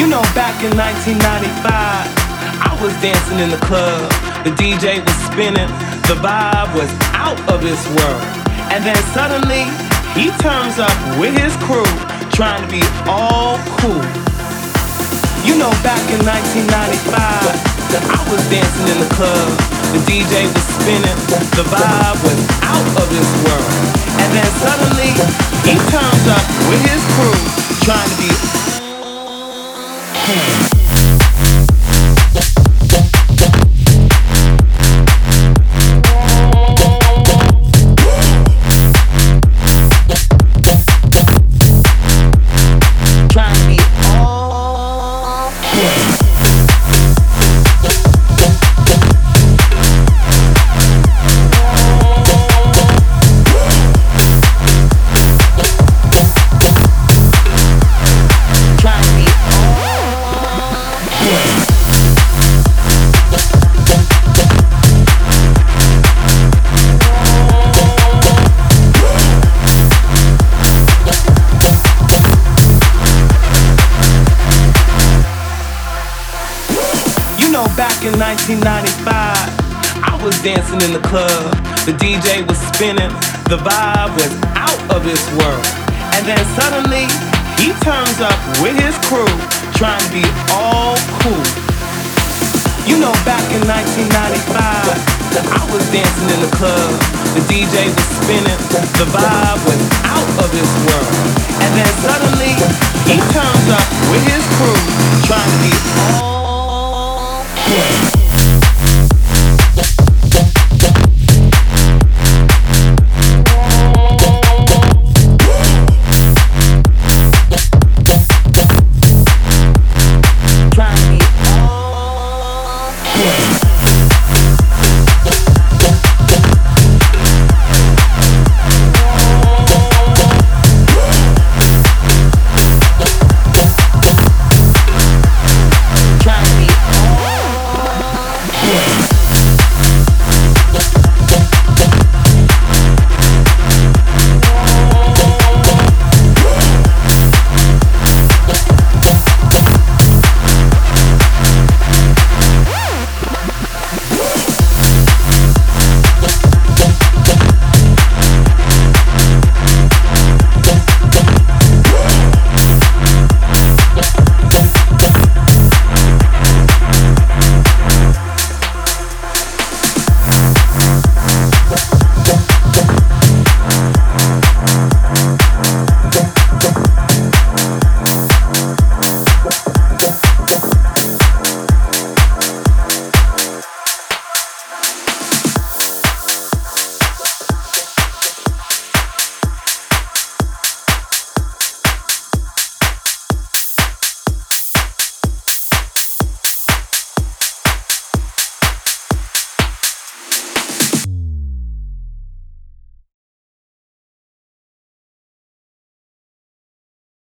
You know, back in 1995, I was dancing in the club. The DJ was spinning, the vibe was out of this world. And then suddenly, he turns up with his crew, trying to be all cool. You know, back in 1995, I was dancing in the club. The DJ was spinning, the vibe was out of this world. And then suddenly, he turns up with his crew, trying to be back in 1995, I was dancing in the club. The DJ was spinning, the vibe was out of this world. And then suddenly, he turns up with his crew, trying to be all cool. You know, back in 1995, I was dancing in the club. The DJ was spinning, the vibe was out of this world. And then suddenly,